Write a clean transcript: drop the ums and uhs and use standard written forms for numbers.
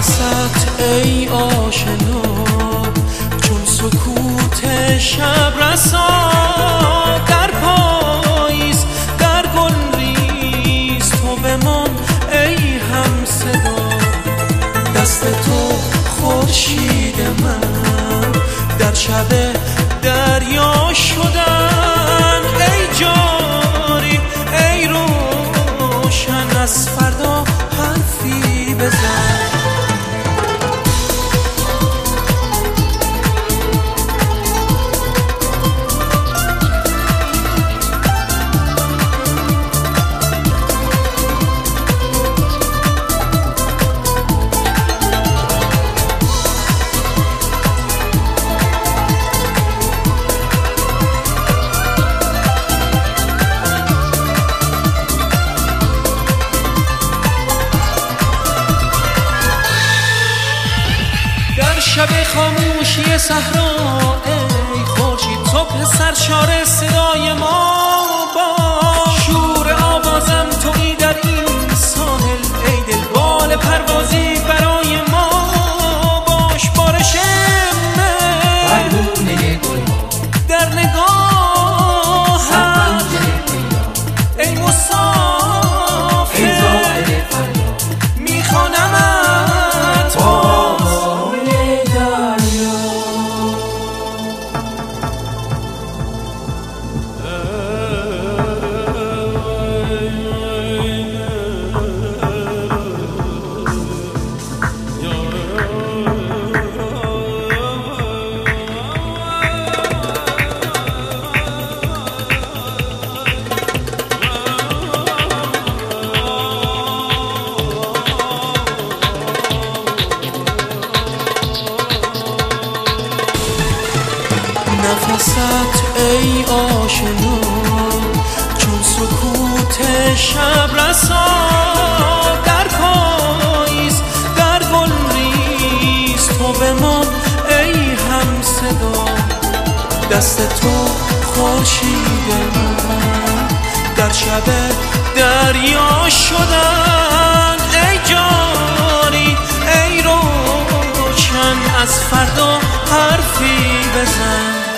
نفست ای آشنا چون سکوت شب رسا، در پاییز در گل ریز تو بمان ای هم صدا. دست تو خورشید من در شب دریا شدن، ای جاری ای روشن از فردا حرفی بزن. شب خاموشی صحرا ای خورشید صبح سرشار صدای ما باش. شور آوازم تویی در این ساحل ای دل بال پروازی برای ما باش. بارش مه در نگاهم ای مسافر میخوانمت نفست ای آشنا چون سکوت شب رسا، در پاییز در گل ریز تو بمان ای هم صدا. دست تو خورشید من در شب دریا شدن، ای جاری ای روشن از فردا حرفی بزن.